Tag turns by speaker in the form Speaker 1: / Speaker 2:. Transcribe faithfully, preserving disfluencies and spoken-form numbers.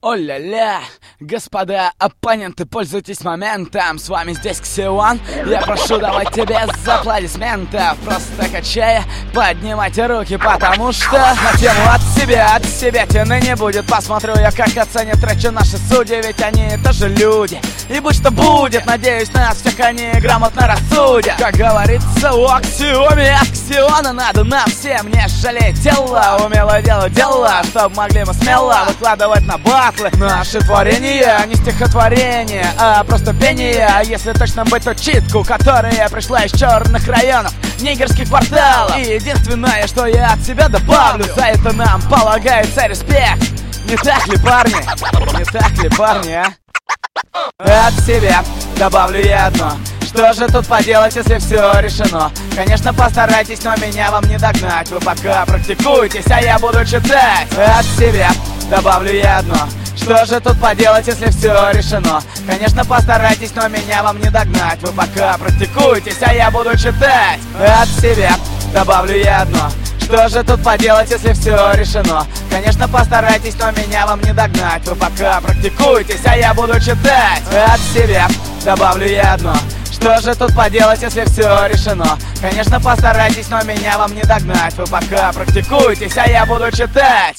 Speaker 1: О-ля-ля, господа оппоненты, пользуйтесь моментом. С вами здесь Ксион. Я прошу, давайте без аплодисментов, просто качая, поднимайте руки, потому что на тему от себя, от себя тяны не будет. Посмотрю я, как оценят тречи наши судьи, ведь они тоже люди. И будь что будет, надеюсь, нас всех они грамотно рассудят. Как говорится у Аксиоме, от Ксиона надо нам всем не жалеть дела. Умело делать дела, чтоб могли мы смело выкладывать на батлы наши творения, не стихотворения, а просто пение. А если точно быть, то читку, которая пришла из черных районов, нигерских кварталов. И единственное, что я от себя добавлю, за это нам полагается респект. Не так ли, парни? Не так ли, парни, а? От себя добавлю я одно. Что же тут поделать, если все решено? Конечно, постарайтесь, но меня вам не догнать. Вы пока практикуйтесь, а я буду читать. От себя добавлю я одно. Что же тут поделать, если все решено? Конечно, постарайтесь, но меня вам не догнать. Вы пока практикуйтесь, а я буду читать. От себя добавлю я одно. Что же тут поделать, если все решено? Конечно, постарайтесь, но меня вам не догнать. Вы пока практикуйтесь, а я буду читать. От себя добавлю я одно. Что же тут поделать, если все решено? Конечно, постарайтесь, но меня вам не догнать. Вы пока практикуйтесь, а я буду читать.